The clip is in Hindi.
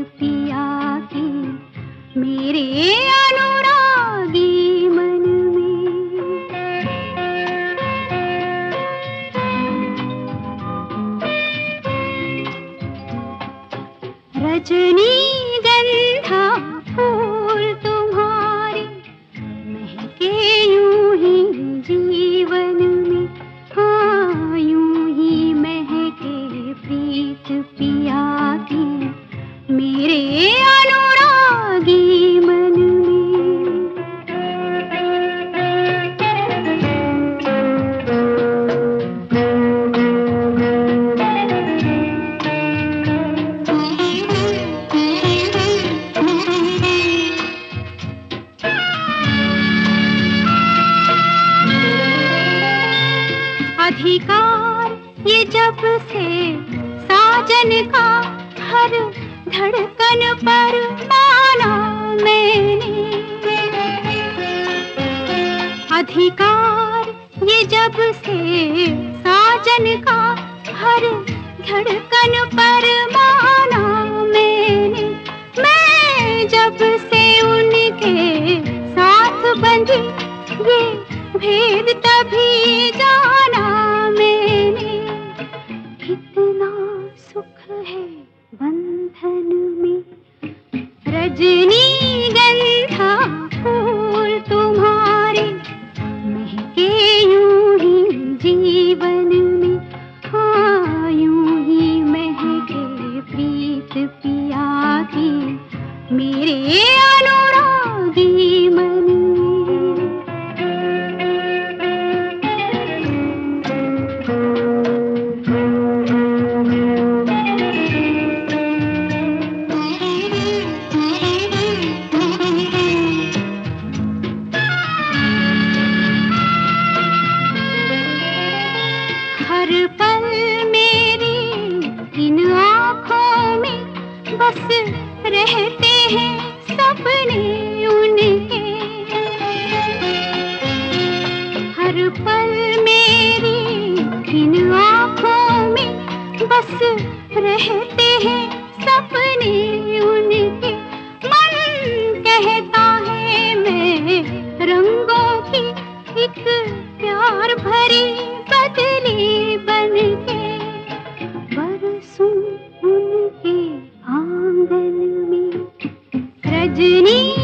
पिया की मेरे अनुरागी मन में। रजनीगंधा फूल तुम्हारे महके यूं ही जीवन में, हाँ यूं ही महके प्रीत पिया की मेरे अनुरागी मन में। अधिकार ये जब से साजन का हर धड़कन पर माना मैंने। अधिकार ये जब से साजन का हर धड़कन पर माना मैंने। मैं जब से उनके साथ बंधी ये भेद तभी जाना मैंने। कितना सुख है बंधन में, रजनीगंधा फूल तुम्हारे महके यूं ही जीवन में, हाँ यूं ही महके प्रीत पिया की मेरे अनुरागी मन में। हर पल मेरी इन आँखों में बस रहते हैं सपने उनके। हर पल मेरी इन आँखों में बस रहते हैं सपने उनके। मन कहता है मैं रंगों की एक प्यार भरी बदली बनके बरसूं उनके आंगन में। रजनी